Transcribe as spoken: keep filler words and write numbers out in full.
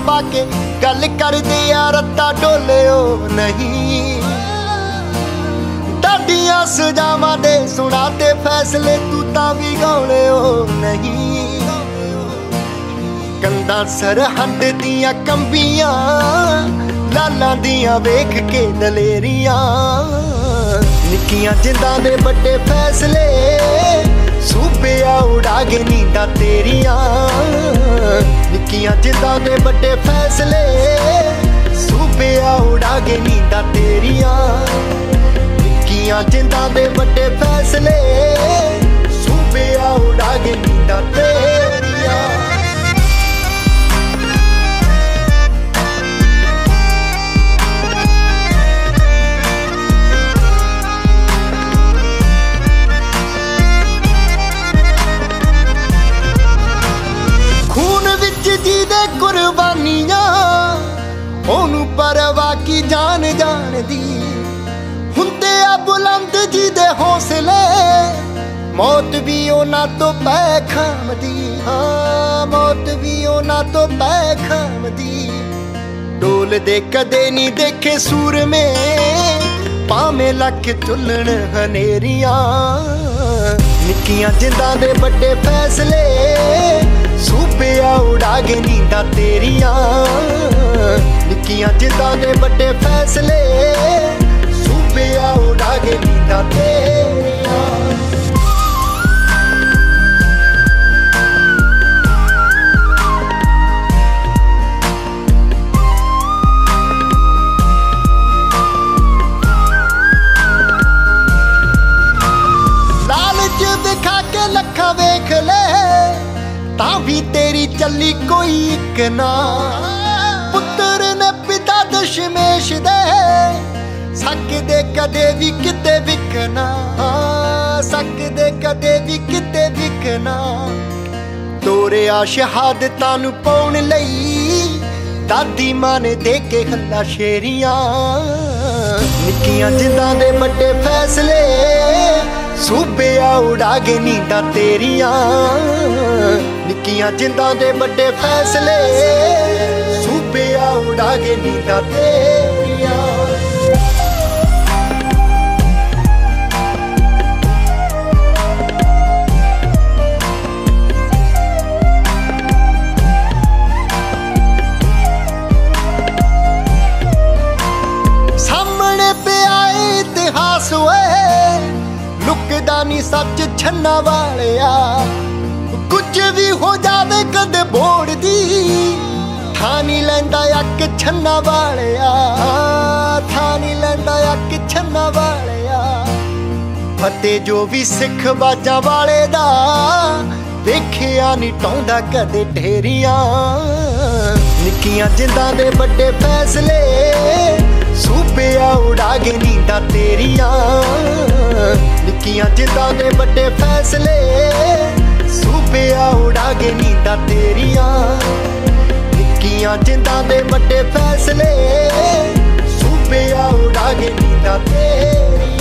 पा के गल कर दे यार रत्ता डोलियो नहीं। ताडियां सजावां दे सुना दे फैसले तू तां भी गौलियो नहीं। कंधां सरहद दियां कंबियां लालां दियां वेख के दलेरियां। निक्कियां जिंदां दे बड़े फैसले सूबेआ उड़ा के नींदां तेरियां। निक्कियां जिंदां दे बड़े फैसले सूबेआ उड़ा के नींदां तेरियां। निक्कियां जिंदां दे बड़े फैसले सूबेआ उड़ा के नींदां तेरियां। कुर्बानियां ओनू परवाह की जान जान दी। हुंदे आ बुलंद जी दे हौसले मौत भी ओना तो पै खामदी। हाँ मौत भी ओना तो पै खामदी। डोल दे कदे नी देखे सूर में पावे लख चुल्लण हनेरियां। निक्कियां जिंदां दे बड़े फैसले सूबेआ उड़ा के नींदां तेरियां। निक्कियां जिंदां दे बड़े फैसले सूबेआ उड़ा के नींदां तेरियां। लालच दिखा के लखा वेख ले तां भी तेरी चली कोई इक ना। पुत्र ने पिता दशमेश दे सकदे कदे भी किते विकना। सकदे कदे भी किते विकना। तोरिया शहादतां नूं पाउण लई दादी मां ने दे के हल्ला शेरियां। निक्कियां जिंदां दे बड़े फैसले सूबेआ उड़ा के नींदां तेरियां। निक्कियां जिंदां दे बड़े फैसले सूबेआ उड़ा के नींदां तेरियां। सामने पे आए इतिहास होए लुकदा नी सच छन्ना वालिया। कुछ भी हो जावे कदे बोड़ दी थां नी लैंदा अक छन्ना वालिया। थां नी लैंदा अक छन्ना वालिया। फतेह जो भी सिख बाजां वाले दा देखिया नी टौंदा कदे ढेरियां। निक्कियां जिंदां दे बड़े फैसले सूबेआ उड़ा के नींदां तेरियां। निक्कियां जिंदां दे बड़े फैसले सूबेआ उड़ा के नींदां तेरियां। निक्कियां जिंदां दे बड़े फैसले सूबेआ उड़ा के नींदां तेरियां।